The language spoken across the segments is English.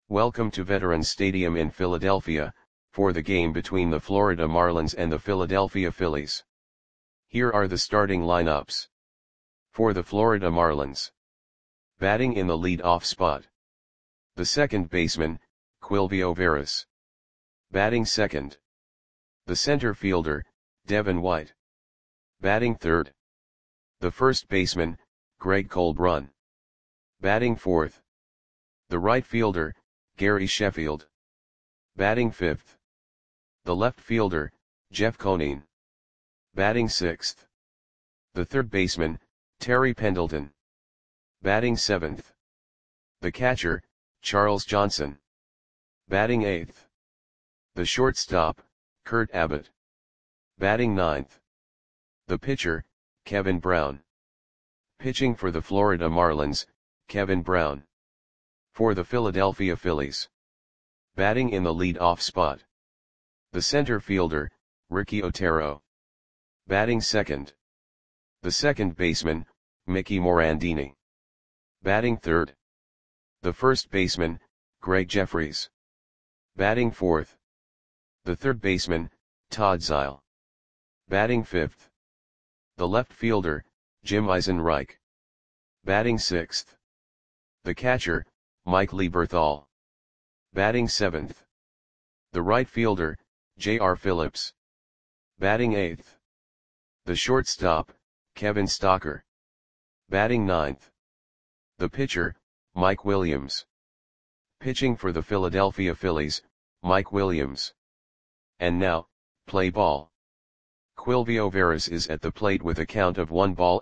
Welcome to Veterans Stadium in Philadelphia, for the game between the Florida Marlins and the Philadelphia Phillies. Here are the starting lineups. For the Florida Marlins. Batting in the lead-off spot. The second baseman, Quilvio Veras. Batting second. The center fielder, Devin White. Batting third. The first baseman, Greg Colbrunn. Batting fourth. The right fielder, Gary Sheffield. Batting fifth. The left fielder, Jeff Conine. Batting sixth. The third baseman, Terry Pendleton. Batting seventh. The catcher, Charles Johnson. Batting eighth. The shortstop, Kurt Abbott. Batting ninth. The pitcher, Kevin Brown. Pitching for the Florida Marlins, Kevin Brown. For the Philadelphia Phillies. Batting in the lead-off spot. The center fielder, Ricky Otero. Batting second. The second baseman, Mickey Morandini. Batting third. The first baseman, Greg Jeffries. Batting fourth. The third baseman, Todd Zeile. Batting fifth. The left fielder, Jim Eisenreich. Batting sixth. The catcher, Mike Lieberthal. Batting seventh. The right fielder, J.R. Phillips. Batting eighth. The shortstop, Kevin Stocker. Batting ninth. The pitcher, Mike Williams. Pitching for the Philadelphia Phillies, Mike Williams. And now, play ball. Quilvio Veras is at the plate with a count of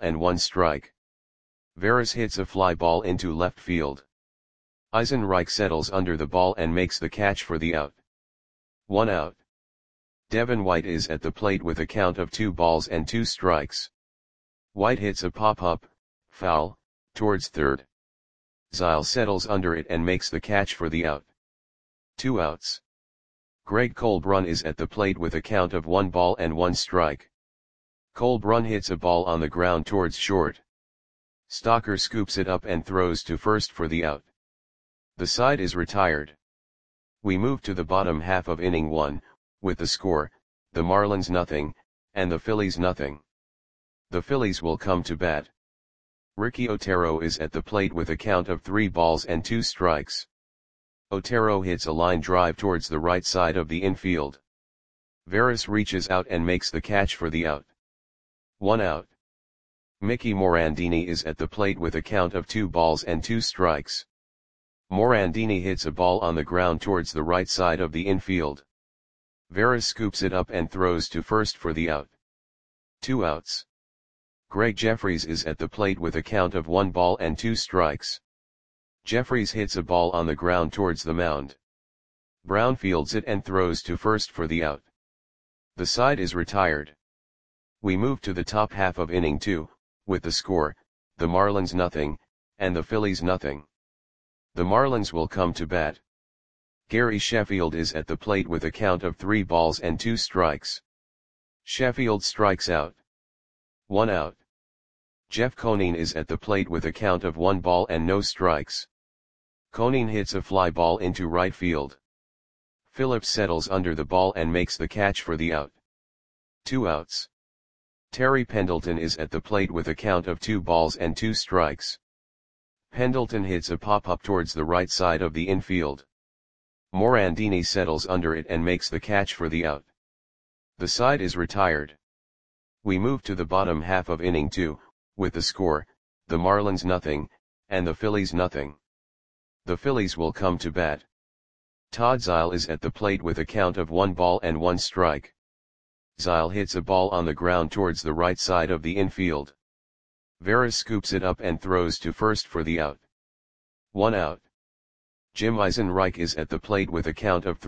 1-1 Veras hits a fly ball into left field. Eisenreich settles under the ball and makes the catch for the out. 1 out. Devin White is at the plate with a count of 2-2. White hits a pop-up, foul, towards third. Zeile settles under it and makes the catch for the out. 2 outs. Greg Colbrunn is at the plate with a count of 1-1. Colbrunn hits a ball on the ground towards short. Stocker scoops it up and throws to first for the out. The side is retired. We move to the bottom half of inning 1, with the score, the Marlins 0, and the Phillies 0. The Phillies will come to bat. Ricky Otero is at the plate with a count of 3-2. Otero hits a line drive towards the right side of the infield. Veras reaches out and makes the catch for the out. 1 out. Mickey Morandini is at the plate with a count of 2-2. Morandini hits a ball on the ground towards the right side of the infield. Veras scoops it up and throws to first for the out. 2 outs. Greg Jeffries is at the plate with a count of 1-2. Jeffries hits a ball on the ground towards the mound. Brown fields it and throws to first for the out. The side is retired. We move to the top half of inning 2, with the score, the Marlins 0, and the Phillies 0. The Marlins will come to bat. Gary Sheffield is at the plate with a count of 3-2. Sheffield strikes out. 1 out. Jeff Conine is at the plate with a count of 1-0. Conine hits a fly ball into right field. Phillips settles under the ball and makes the catch for the out. 2 outs. Terry Pendleton is at the plate with a count of 2-2. Pendleton hits a pop-up towards the right side of the infield. Morandini settles under it and makes the catch for the out. The side is retired. We move to the bottom half of inning 2, with the score, the Marlins 0, and the Phillies 0. The Phillies will come to bat. Todd Zeile is at the plate with a count of 1-1. Zeile hits a ball on the ground towards the right side of the infield. Veras scoops it up and throws to first for the out. 1 out. Jim Eisenreich is at the plate with a count of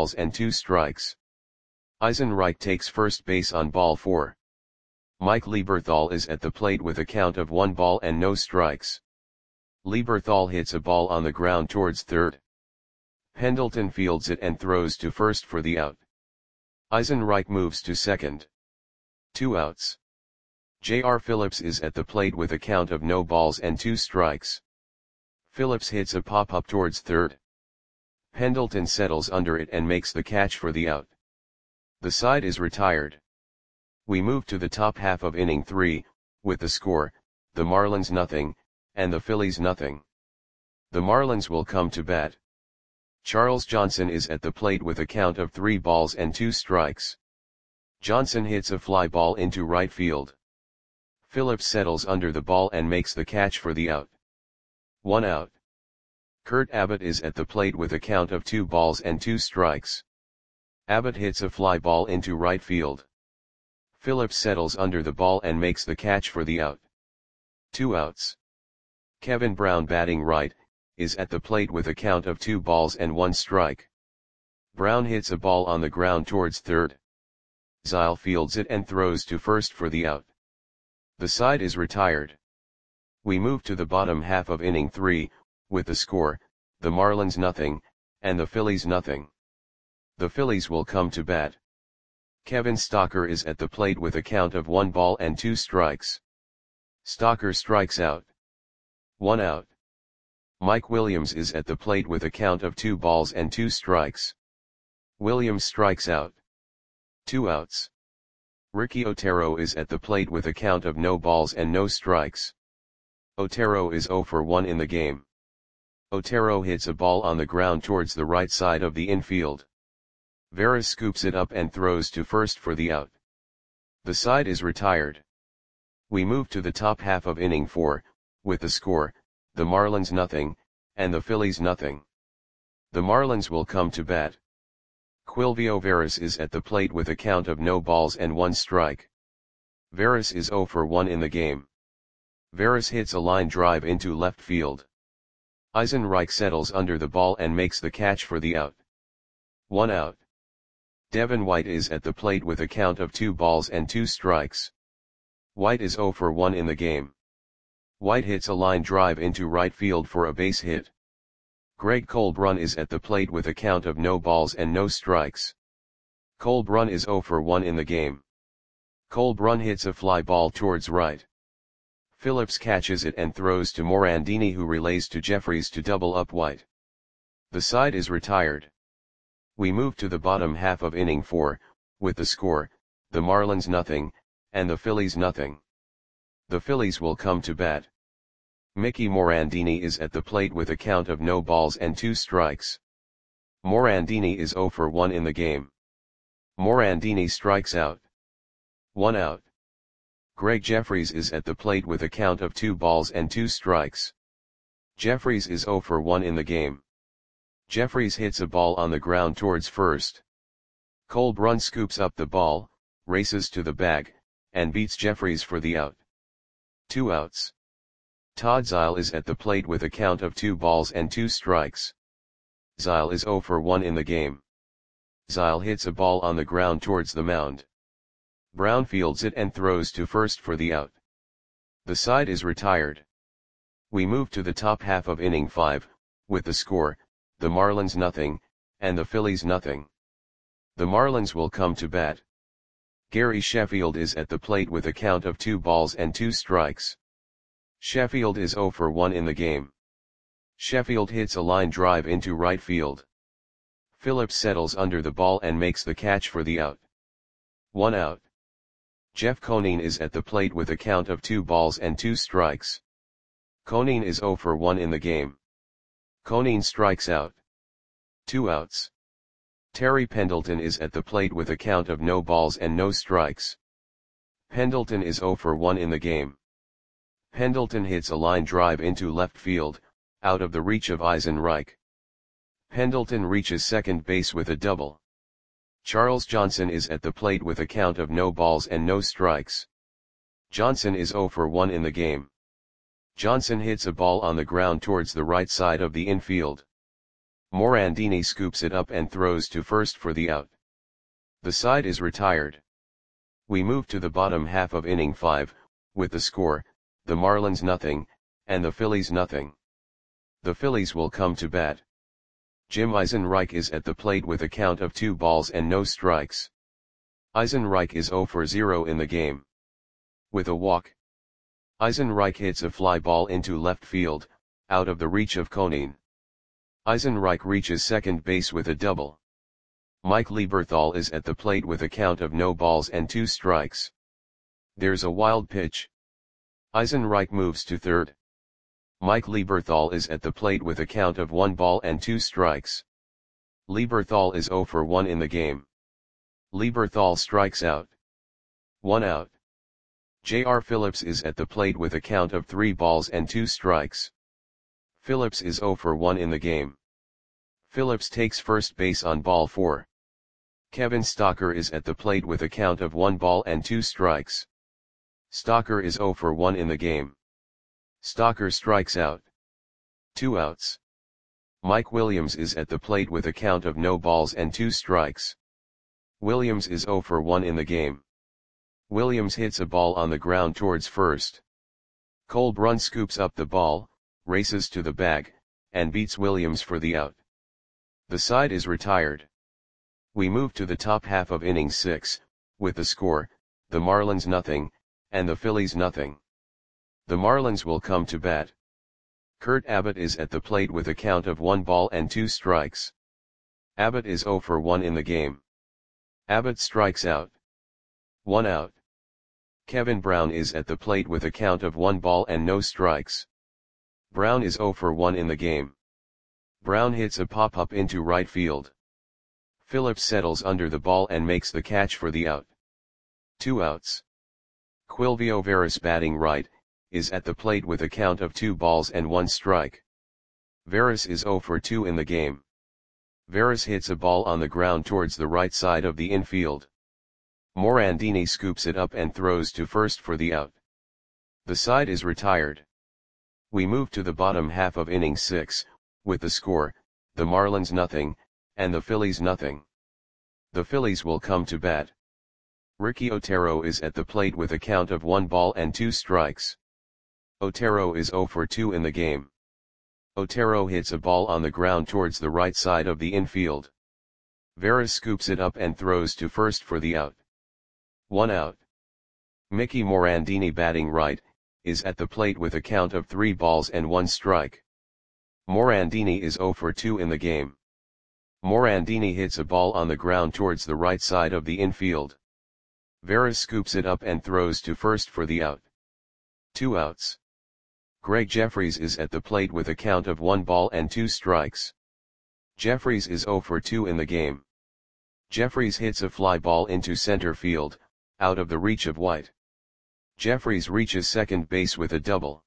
3-2. Eisenreich takes first base on ball 4. Mike Lieberthal is at the plate with a count of 1-0. Lieberthal hits a ball on the ground towards third. Pendleton fields it and throws to first for the out. Eisenreich moves to second. 2 outs. J.R. Phillips is at the plate with a count of 0 balls and 2 strikes. Phillips hits a pop-up towards third. Pendleton settles under it and makes the catch for the out. The side is retired. We move to the top half of inning 3, with the score, the Marlins nothing, and the Phillies nothing. The Marlins will come to bat. Charles Johnson is at the plate with a count of 3 balls and 2 strikes. Johnson hits a fly ball into right field. Phillips settles under the ball and makes the catch for the out. 1 out. Kurt Abbott is at the plate with a count of 2 balls and 2 strikes. Abbott hits a fly ball into right field. Phillips settles under the ball and makes the catch for the out. 2 outs. Kevin Brown, batting right, is at the plate with a count of 2 balls and 1 strike. Brown hits a ball on the ground towards third. Zile fields it and throws to first for the out. The side is retired. We move to the bottom half of inning 3, with the score, the Marlins nothing, and the Phillies nothing. The Phillies will come to bat. Kevin Stocker is at the plate with a count of 1 ball and 2 strikes. Stocker strikes out. 1 out. Mike Williams is at the plate with a count of 2 balls and 2 strikes. Williams strikes out. 2 outs. Ricky Otero is at the plate with a count of no balls and no strikes. Otero is 0 for 1 in the game. Otero hits a ball on the ground towards the right side of the infield. Veras scoops it up and throws to first for the out. The side is retired. We move to the top half of inning 4, with the score, the Marlins nothing, and the Phillies nothing. The Marlins will come to bat. Quilvio Veras is at the plate with a count of no balls and 1 strike. Veras is 0 for 1 in the game. Veras hits a line drive into left field. Eisenreich settles under the ball and makes the catch for the out. 1 out. Devin White is at the plate with a count of 2 balls and 2 strikes. White is 0 for 1 in the game. White hits a line drive into right field for a base hit. Greg Colbrun is at the plate with a count of no balls and no strikes. Colbrun is 0 for 1 in the game. Colbrun hits a fly ball towards right. Phillips catches it and throws to Morandini, who relays to Jeffries to double up White. The side is retired. We move to the bottom half of inning 4, with the score, the Marlins nothing, and the Phillies nothing. The Phillies will come to bat. Mickey Morandini is at the plate with a count of no balls and 2 strikes. Morandini is 0 for 1 in the game. Morandini strikes out. 1 out. Greg Jeffries is at the plate with a count of 2 balls and 2 strikes. Jeffries is 0 for 1 in the game. Jeffries hits a ball on the ground towards first. Colbrun scoops up the ball, races to the bag, and beats Jeffries for the out. 2 outs. Todd Zile is at the plate with a count of 2 balls and 2 strikes. Zile is 0 for 1 in the game. Zile hits a ball on the ground towards the mound. Brown fields it and throws to first for the out. The side is retired. We move to the top half of inning 5, with the score, the Marlins nothing, and the Phillies nothing. The Marlins will come to bat. Gary Sheffield is at the plate with a count of 2 balls and 2 strikes. Sheffield is 0 for 1 in the game. Sheffield hits a line drive into right field. Phillips settles under the ball and makes the catch for the out. 1 out. Jeff Conine is at the plate with a count of 2 balls and 2 strikes. Conine is 0 for 1 in the game. Conine strikes out. 2 outs. Terry Pendleton is at the plate with a count of no balls and no strikes. Pendleton is 0 for 1 in the game. Pendleton hits a line drive into left field, out of the reach of Eisenreich. Pendleton reaches second base with a double. Charles Johnson is at the plate with a count of no balls and no strikes. Johnson is 0 for 1 in the game. Johnson hits a ball on the ground towards the right side of the infield. Morandini scoops it up and throws to first for the out. The side is retired. We move to the bottom half of inning 5, with the score, the Marlins nothing, and the Phillies nothing. The Phillies will come to bat. Jim Eisenreich is at the plate with a count of 2 balls and no strikes. Eisenreich is 0 for 0 in the game. With a walk, Eisenreich hits a fly ball into left field, out of the reach of Conine. Eisenreich reaches second base with a double. Mike Lieberthal is at the plate with a count of no balls and 2 strikes. There's a wild pitch. Eisenreich moves to third. Mike Lieberthal is at the plate with a count of 1 ball and 2 strikes. Lieberthal is 0 for 1 in the game. Lieberthal strikes out. 1 out. J.R. Phillips is at the plate with a count of 3 balls and 2 strikes. Phillips is 0 for 1 in the game. Phillips takes first base on ball 4. Kevin Stocker is at the plate with a count of 1 ball and 2 strikes. Stocker is 0 for 1 in the game. Stocker strikes out. 2 outs. Mike Williams is at the plate with a count of no balls and 2 strikes. Williams is 0 for 1 in the game. Williams hits a ball on the ground towards first. Cole Brun scoops up the ball, races to the bag, and beats Williams for the out. The side is retired. We move to the top half of inning 6, with the score, the Marlins nothing, and the Phillies nothing. The Marlins will come to bat. Kurt Abbott is at the plate with a count of 1 ball and 2 strikes. Abbott is 0 for 1 in the game. Abbott strikes out. 1 out. Kevin Brown is at the plate with a count of 1 ball and no strikes. Brown is 0 for 1 in the game. Brown hits a pop-up into right field. Phillips settles under the ball and makes the catch for the out. 2 outs. Quilvio Veras, batting right, is at the plate with a count of 2 balls and 1 strike. Veras is 0 for 2 in the game. Veras hits a ball on the ground towards the right side of the infield. Morandini scoops it up and throws to first for the out. The side is retired. We move to the bottom half of inning 6, with the score, the Marlins nothing, and the Phillies nothing. The Phillies will come to bat. Ricky Otero is at the plate with a count of 1 ball and 2 strikes. Otero is 0 for 2 in the game. Otero hits a ball on the ground towards the right side of the infield. Veras scoops it up and throws to first for the out. 1 out. Mickey Morandini, batting right, is at the plate with a count of 3 balls and 1 strike. Morandini is 0 for 2 in the game. Morandini hits a ball on the ground towards the right side of the infield. Veras scoops it up and throws to first for the out. 2 outs. Greg Jeffries is at the plate with a count of 1 ball and 2 strikes. Jeffries is 0 for 2 in the game. Jeffries hits a fly ball into center field, out of the reach of White. Jeffries reaches second base with a double.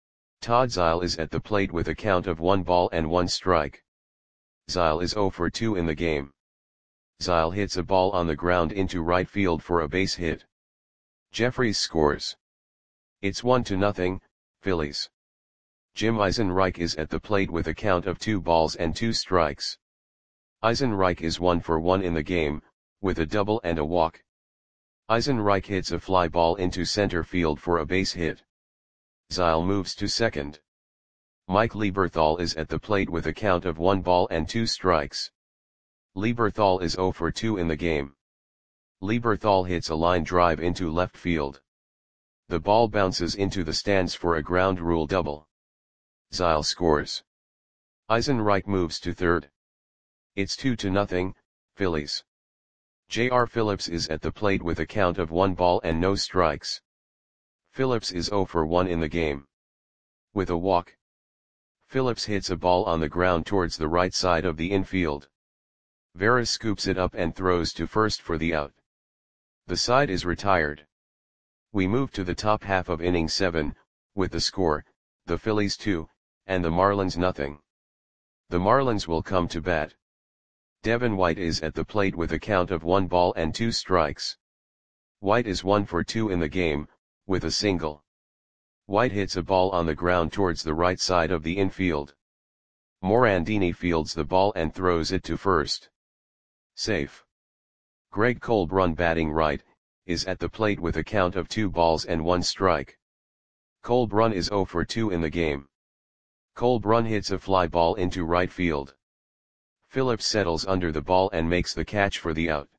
Todd Zeile is at the plate with a count of 1 ball and 1 strike. Zeile is 0 for 2 in the game. Zeile hits a ball on the ground into right field for a base hit. Jeffries scores. It's 1-0, Phillies. Jim Eisenreich is at the plate with a count of 2 balls and 2 strikes. Eisenreich is 1 for 1 in the game, with a double and a walk. Eisenreich hits a fly ball into center field for a base hit. Zeile moves to second. Mike Lieberthal is at the plate with a count of 1 ball and 2 strikes. Lieberthal is 0 for 2 in the game. Lieberthal hits a line drive into left field. The ball bounces into the stands for a ground rule double. Zeile scores. Eisenreich moves to third. It's 2-0, Phillies. J.R. Phillips is at the plate with a count of 1 ball and no strikes. Phillips is 0 for 1 in the game. With a walk. Phillips hits a ball on the ground towards the right side of the infield. Veras scoops it up and throws to first for the out. The side is retired. We move to the top half of inning 7, with the score, the Phillies 2, and the Marlins nothing. The Marlins will come to bat. Devin White is at the plate with a count of 1 ball and 2 strikes. White is 1 for 2 in the game, with a single. White hits a ball on the ground towards the right side of the infield. Morandini fields the ball and throws it to first. Safe. Greg Colbrun, batting right, is at the plate with a count of 2 balls and 1 strike. Colbrun is 0 for 2 in the game. Colbrun hits a fly ball into right field. Phillips settles under the ball and makes the catch for the out.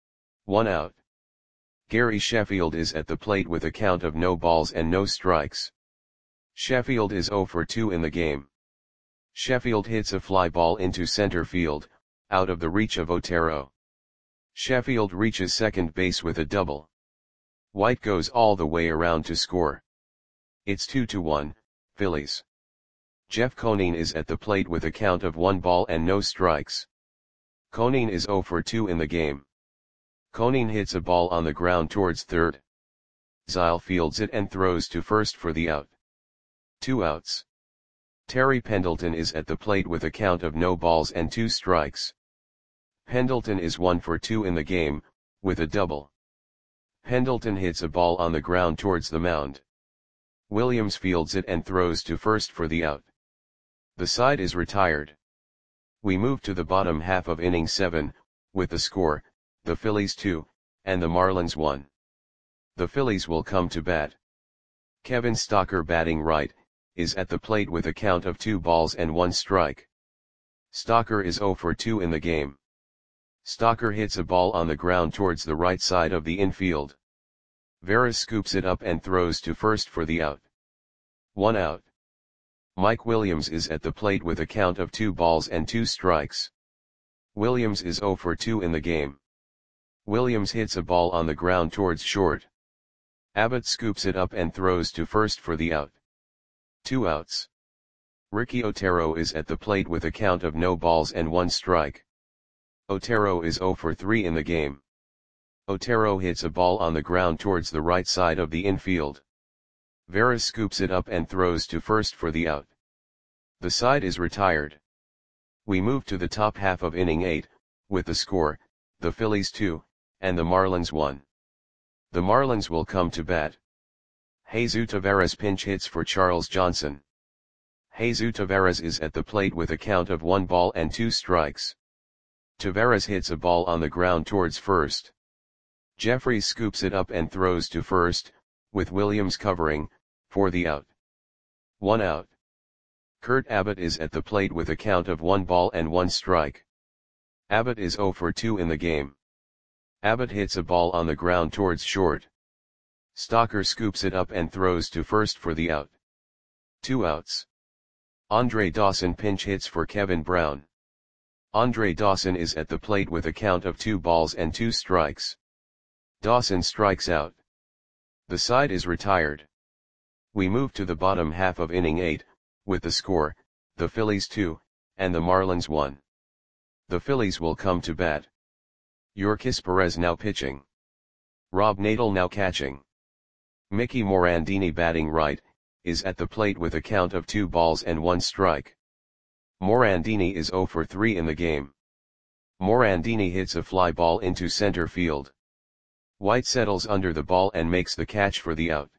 1 out. Gary Sheffield is at the plate with a count of no balls and no strikes. Sheffield is 0 for 2 in the game. Sheffield hits a fly ball into center field, out of the reach of Otero. Sheffield reaches second base with a double. White goes all the way around to score. It's 2-1, Phillies. Jeff Conine is at the plate with a count of 1 ball and no strikes. Conine is 0 for 2 in the game. Conine hits a ball on the ground towards third. Zile fields it and throws to first for the out. 2 outs. Terry Pendleton is at the plate with a count of no balls and 2 strikes. Pendleton is 1 for 2 in the game, with a double. Pendleton hits a ball on the ground towards the mound. Williams fields it and throws to first for the out. The side is retired. We move to the bottom half of inning 7, with the score, the Phillies 2, and the Marlins 1. The Phillies will come to bat. Kevin Stocker, batting right, is at the plate with a count of 2 balls and 1 strike. Stocker is 0 for 2 in the game. Stocker hits a ball on the ground towards the right side of the infield. Veras scoops it up and throws to first for the out. 1 out. Mike Williams is at the plate with a count of 2 balls and 2 strikes. Williams is 0 for 2 in the game. Williams hits a ball on the ground towards short. Abbott scoops it up and throws to first for the out. 2 outs. Ricky Otero is at the plate with a count of no balls and 1 strike. Otero is 0 for 3 in the game. Otero hits a ball on the ground towards the right side of the infield. Veras scoops it up and throws to first for the out. The side is retired. We move to the top half of inning 8, with the score, the Phillies 2, and the Marlins 1. The Marlins will come to bat. Jesus Taveras pinch hits for Charles Johnson. Jesus Taveras is at the plate with a count of 1 ball and 2 strikes. Taveras hits a ball on the ground towards first. Jeffries scoops it up and throws to first, with Williams covering, for the out. 1 out. Kurt Abbott is at the plate with a count of 1 ball and 1 strike. Abbott is 0 for 2 in the game. Abbott hits a ball on the ground towards short. Stocker scoops it up and throws to first for the out. 2 outs. Andre Dawson pinch hits for Kevin Brown. Andre Dawson is at the plate with a count of 2 balls and 2 strikes. Dawson strikes out. The side is retired. We move to the bottom half of inning 8, with the score, the Phillies 2, and the Marlins 1. The Phillies will come to bat. Yorkis Perez now pitching. Rob Nadel now catching. Mickey Morandini, batting right, is at the plate with a count of 2 balls and 1 strike. Morandini is 0 for 3 in the game. Morandini hits a fly ball into center field. White settles under the ball and makes the catch for the out.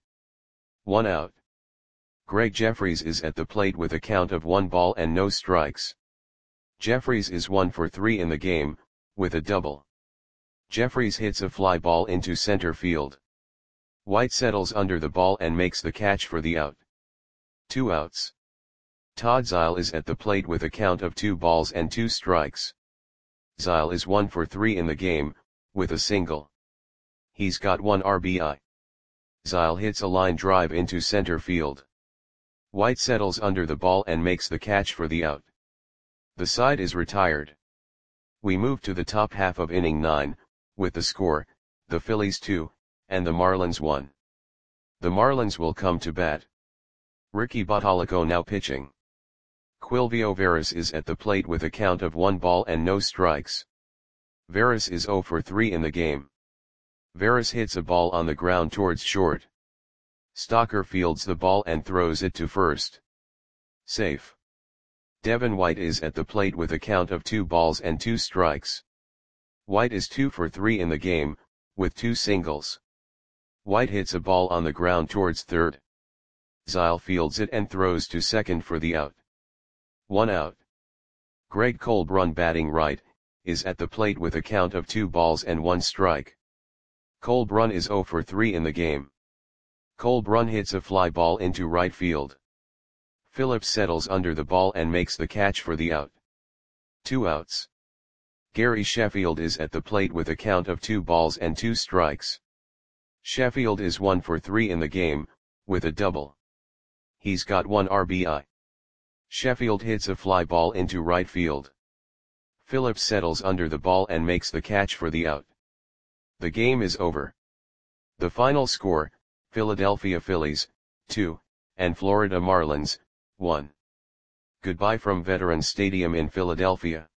1 out. Greg Jeffries is at the plate with a count of 1 ball and no strikes. Jeffries is 1 for 3 in the game, with a double. Jeffries hits a fly ball into center field. White settles under the ball and makes the catch for the out. 2 outs. Todd Zile is at the plate with a count of 2 balls and 2 strikes. Zile is 1 for 3 in the game, with a single. He's got 1 RBI. Zile hits a line drive into center field. White settles under the ball and makes the catch for the out. The side is retired. We move to the top half of inning 9, with the score, the Phillies 2, and the Marlins 1. The Marlins will come to bat. Ricky Bottalico now pitching. Quilvio Veras is at the plate with a count of 1 ball and no strikes. Veras is 0 for 3 in the game. Veras hits a ball on the ground towards short. Stocker fields the ball and throws it to first. Safe. Devin White is at the plate with a count of 2 balls and 2 strikes. White is 2 for 3 in the game, with 2 singles. White hits a ball on the ground towards third. Zile fields it and throws to second for the out. 1 out. Greg Colbrun, batting right, is at the plate with a count of 2 balls and 1 strike. Colbrun is 0 for 3 in the game. Colbrun hits a fly ball into right field. Phillips settles under the ball and makes the catch for the out. 2 outs. Gary Sheffield is at the plate with a count of 2 balls and 2 strikes. Sheffield is 1 for 3 in the game, with a double. He's got 1 RBI. Sheffield hits a fly ball into right field. Phillips settles under the ball and makes the catch for the out. The game is over. The final score, Philadelphia Phillies, 2, and Florida Marlins, 1. Goodbye from Veterans Stadium in Philadelphia.